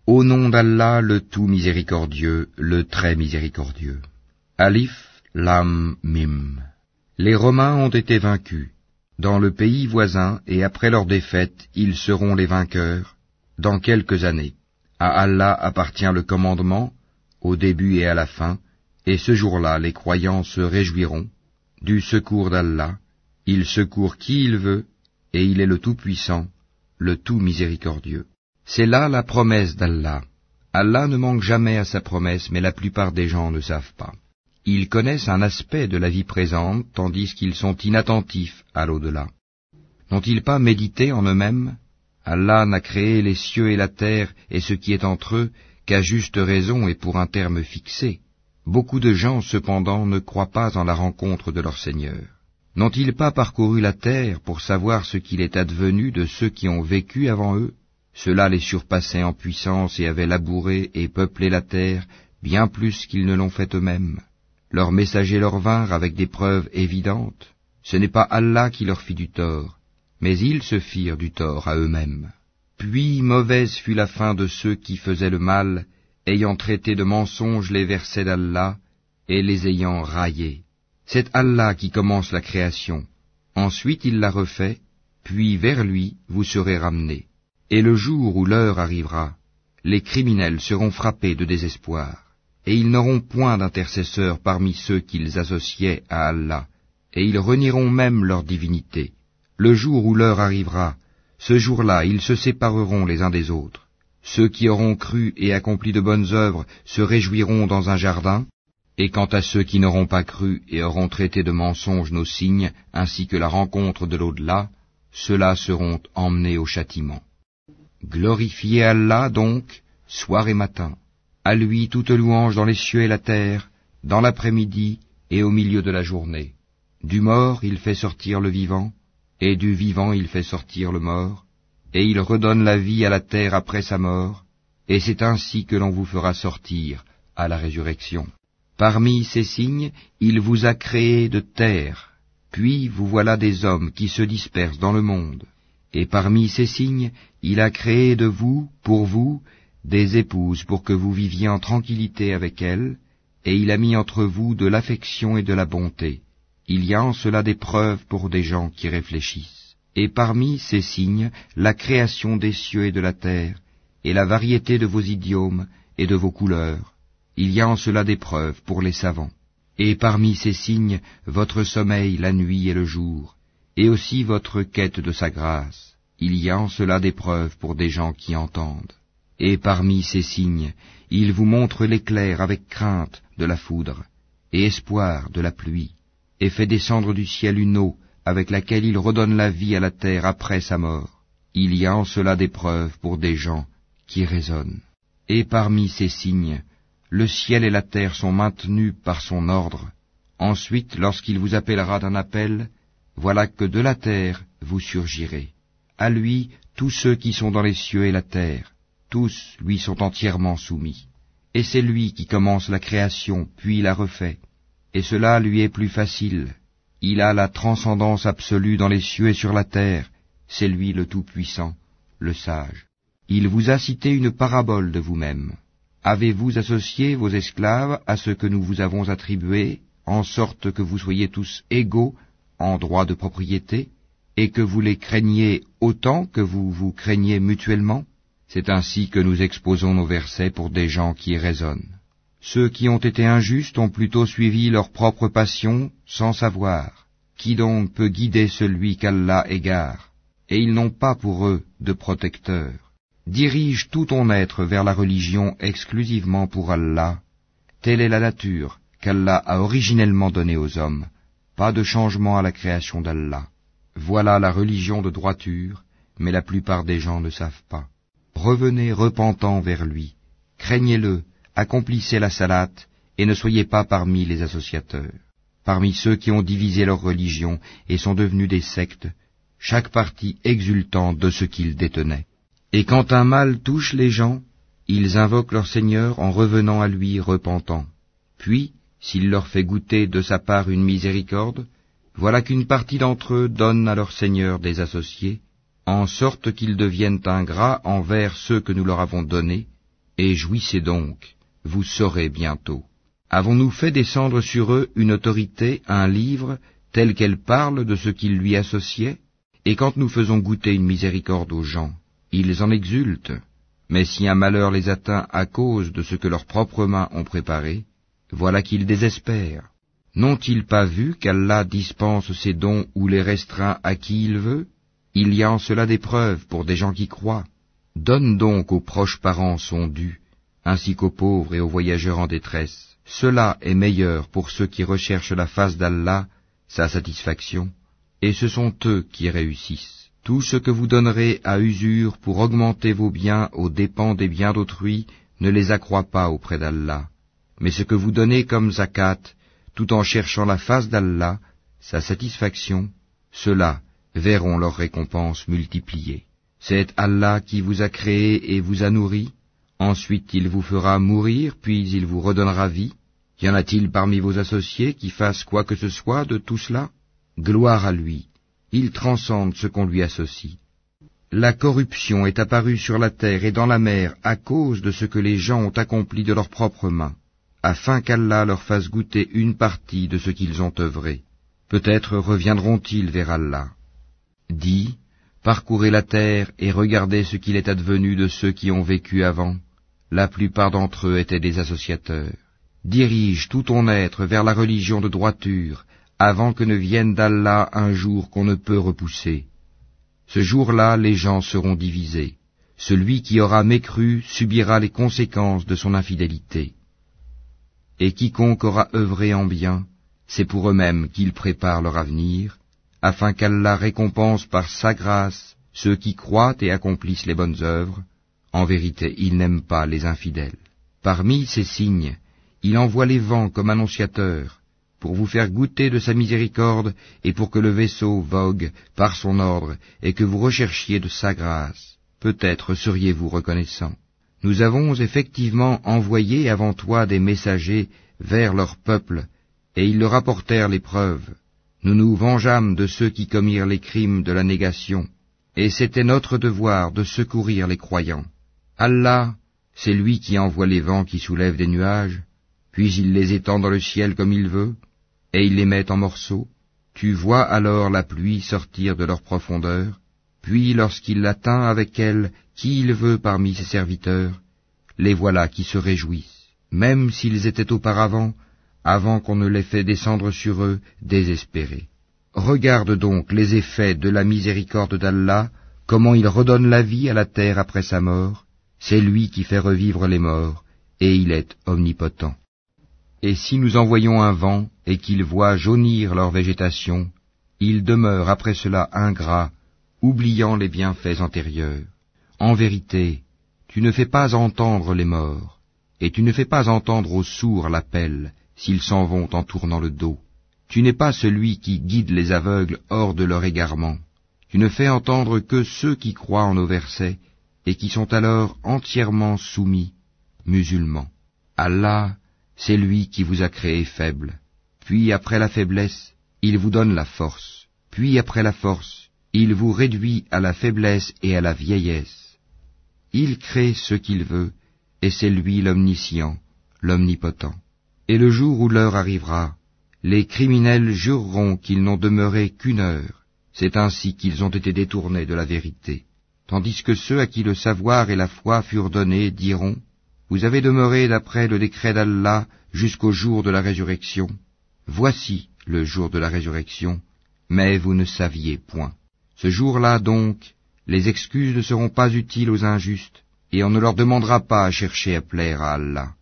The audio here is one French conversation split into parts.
Au nom d'Allah, le tout miséricordieux, le très miséricordieux. Alif, Lam, Mim. Les Romains ont été vaincus. Dans le pays voisin, et après leur défaite, ils seront les vainqueurs, dans quelques années. À Allah appartient le commandement, au début et à la fin, et ce jour-là, les croyants se réjouiront du secours d'Allah. Il secourt qui il veut, et il est le Tout-Puissant, le Tout Miséricordieux. C'est là la promesse d'Allah. Allah ne manque jamais à sa promesse, mais la plupart des gens ne savent pas. Ils connaissent un aspect de la vie présente, tandis qu'ils sont inattentifs à l'au-delà. N'ont-ils pas médité en eux-mêmes? Allah n'a créé les cieux et la terre et ce qui est entre eux qu'à juste raison et pour un terme fixé. Beaucoup de gens, cependant, ne croient pas en la rencontre de leur Seigneur. N'ont-ils pas parcouru la terre pour savoir ce qu'il est advenu de ceux qui ont vécu avant eux? Ceux-là les surpassaient en puissance et avaient labouré et peuplé la terre bien plus qu'ils ne l'ont fait eux-mêmes. Leurs messagers leur vinrent avec des preuves évidentes. Ce n'est pas Allah qui leur fit du tort, mais ils se firent du tort à eux-mêmes. Puis mauvaise fut la fin de ceux qui faisaient le mal, ayant traité de mensonges les versets d'Allah et les ayant raillés. C'est Allah qui commence la création. Ensuite il la refait, puis vers lui vous serez ramenés. Et le jour où l'heure arrivera, les criminels seront frappés de désespoir. Et ils n'auront point d'intercesseurs parmi ceux qu'ils associaient à Allah, et ils renieront même leur divinité. Le jour où l'heure arrivera, ce jour-là, ils se sépareront les uns des autres. Ceux qui auront cru et accompli de bonnes œuvres se réjouiront dans un jardin, et quant à ceux qui n'auront pas cru et auront traité de mensonges nos signes, ainsi que la rencontre de l'au-delà, ceux-là seront emmenés au châtiment. Glorifiez Allah donc, soir et matin. À lui toute louange dans les cieux et la terre, dans l'après-midi et au milieu de la journée. Du mort il fait sortir le vivant, et du vivant il fait sortir le mort, et il redonne la vie à la terre après sa mort, et c'est ainsi que l'on vous fera sortir à la résurrection. Parmi ces signes, il vous a créé de terre, puis vous voilà des hommes qui se dispersent dans le monde. Et parmi ces signes, il a créé de vous, pour vous, des épouses pour que vous viviez en tranquillité avec elles, et il a mis entre vous de l'affection et de la bonté. Il y a en cela des preuves pour des gens qui réfléchissent. Et parmi ces signes, la création des cieux et de la terre, et la variété de vos idiomes et de vos couleurs. Il y a en cela des preuves pour les savants. Et parmi ces signes, votre sommeil la nuit et le jour, et aussi votre quête de sa grâce. Il y a en cela des preuves pour des gens qui entendent. Et parmi ces signes, il vous montre l'éclair avec crainte de la foudre, et espoir de la pluie, et fait descendre du ciel une eau avec laquelle il redonne la vie à la terre après sa mort. Il y a en cela des preuves pour des gens qui raisonnent. Et parmi ces signes, le ciel et la terre sont maintenus par son ordre. Ensuite, lorsqu'il vous appellera d'un appel, voilà que de la terre vous surgirez. À lui, tous ceux qui sont dans les cieux et la terre, tous lui sont entièrement soumis. Et c'est lui qui commence la création, puis la refait. Et cela lui est plus facile. Il a la transcendance absolue dans les cieux et sur la terre. C'est lui le Tout-Puissant, le Sage. Il vous a cité une parabole de vous-même. Avez-vous associé vos esclaves à ce que nous vous avons attribué, en sorte que vous soyez tous égaux en droit de propriété, et que vous les craigniez autant que vous vous craignez mutuellement? C'est ainsi que nous exposons nos versets pour des gens qui raisonnent. Ceux qui ont été injustes ont plutôt suivi leur propre passion sans savoir. Qui donc peut guider celui qu'Allah égare? Et ils n'ont pas pour eux de protecteur. Dirige tout ton être vers la religion exclusivement pour Allah. Telle est la nature qu'Allah a originellement donnée aux hommes. Pas de changement à la création d'Allah. Voilà la religion de droiture, mais la plupart des gens ne savent pas. Revenez repentant vers lui, craignez-le, accomplissez la salate, et ne soyez pas parmi les associateurs. Parmi ceux qui ont divisé leur religion et sont devenus des sectes, chaque parti exultant de ce qu'ils détenaient. Et quand un mal touche les gens, ils invoquent leur Seigneur en revenant à lui repentant. Puis, s'il leur fait goûter de sa part une miséricorde, voilà qu'une partie d'entre eux donne à leur Seigneur des associés, en sorte qu'ils deviennent ingrats envers ceux que nous leur avons donnés, Et jouissez donc, vous saurez bientôt. Avons-nous fait descendre sur eux une autorité, un livre, tel qu'elle parle de ce qu'ils lui associaient? Et quand nous faisons goûter une miséricorde aux gens, ils en exultent. Mais si un malheur les atteint à cause de ce que leurs propres mains ont préparé, voilà qu'ils désespèrent. N'ont-ils pas vu qu'Allah dispense ses dons ou les restreint à qui il veut? Il y a en cela des preuves pour des gens qui croient. Donne donc aux proches parents son dû, ainsi qu'aux pauvres et aux voyageurs en détresse. Cela est meilleur pour ceux qui recherchent la face d'Allah, sa satisfaction, et ce sont eux qui réussissent. Tout ce que vous donnerez à usure pour augmenter vos biens aux dépens des biens d'autrui ne les accroît pas auprès d'Allah. Mais ce que vous donnez comme zakat, tout en cherchant la face d'Allah, sa satisfaction, ceux-là verront leur récompense multipliée. C'est Allah qui vous a créé et vous a nourri. Ensuite il vous fera mourir, puis il vous redonnera vie. Y en a-t-il parmi vos associés qui fassent quoi que ce soit de tout cela? Gloire à lui, il transcende ce qu'on lui associe. La corruption est apparue sur la terre et dans la mer à cause de ce que les gens ont accompli de leurs propres mains, afin qu'Allah leur fasse goûter une partie de ce qu'ils ont œuvré. Peut-être reviendront-ils vers Allah. Dis, parcourez la terre et regardez ce qu'il est advenu de ceux qui ont vécu avant. La plupart d'entre eux étaient des associateurs. Dirige tout ton être vers la religion de droiture, avant que ne vienne d'Allah un jour qu'on ne peut repousser. Ce jour-là, les gens seront divisés. Celui qui aura mécru subira les conséquences de son infidélité. Et quiconque aura œuvré en bien, c'est pour eux-mêmes qu'ils préparent leur avenir, afin qu'Allah récompense par sa grâce ceux qui croient et accomplissent les bonnes œuvres. En vérité, il n'aime pas les infidèles. Parmi ces signes, il envoie les vents comme annonciateurs, pour vous faire goûter de sa miséricorde et pour que le vaisseau vogue par son ordre et que vous recherchiez de sa grâce. Peut-être seriez-vous reconnaissants. Nous avons effectivement envoyé avant toi des messagers vers leur peuple, et ils leur apportèrent les preuves. Nous nous vengeâmes de ceux qui commirent les crimes de la négation, et c'était notre devoir de secourir les croyants. Allah, c'est lui qui envoie les vents qui soulèvent des nuages, puis il les étend dans le ciel comme il veut, et il les met en morceaux. Tu vois alors la pluie sortir de leur profondeur, puis lorsqu'il l'atteint avec elle qui il veut parmi ses serviteurs, les voilà qui se réjouissent, même s'ils étaient auparavant, avant qu'on ne les fait descendre sur eux, désespérés. Regarde donc les effets de la miséricorde d'Allah, comment il redonne la vie à la terre après sa mort. C'est lui qui fait revivre les morts, et il est omnipotent. Et si nous envoyons un vent, et qu'il voit jaunir leur végétation, ils demeurent après cela ingrats, oubliant les bienfaits antérieurs. En vérité, tu ne fais pas entendre les morts, et tu ne fais pas entendre aux sourds l'appel, s'ils s'en vont en tournant le dos. Tu n'es pas celui qui guide les aveugles hors de leur égarement. Tu ne fais entendre que ceux qui croient en nos versets, et qui sont alors entièrement soumis, musulmans. Allah, c'est lui qui vous a créé faible. Puis après la faiblesse, il vous donne la force. Puis après la force, il vous réduit à la faiblesse et à la vieillesse. Il crée ce qu'il veut, et c'est lui l'omniscient, l'omnipotent. Et le jour où l'heure arrivera, les criminels jureront qu'ils n'ont demeuré qu'une heure. C'est ainsi qu'ils ont été détournés de la vérité. Tandis que ceux à qui le savoir et la foi furent donnés diront, vous avez demeuré d'après le décret d'Allah jusqu'au jour de la résurrection. Voici le jour de la résurrection, mais vous ne saviez point. Ce jour-là donc, les excuses ne seront pas utiles aux injustes, et on ne leur demandera pas à chercher à plaire à Allah.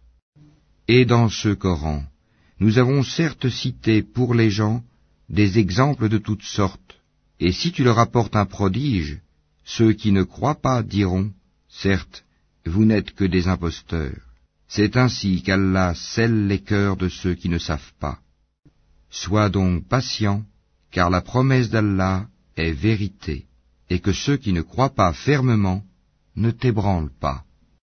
Et dans ce Coran, nous avons certes cité pour les gens des exemples de toutes sortes, et si tu leur apportes un prodige, ceux qui ne croient pas diront, certes, vous n'êtes que des imposteurs. C'est ainsi qu'Allah scelle les cœurs de ceux qui ne savent pas. Sois donc patient, car la promesse d'Allah est vérité, et que ceux qui ne croient pas fermement ne t'ébranlent pas.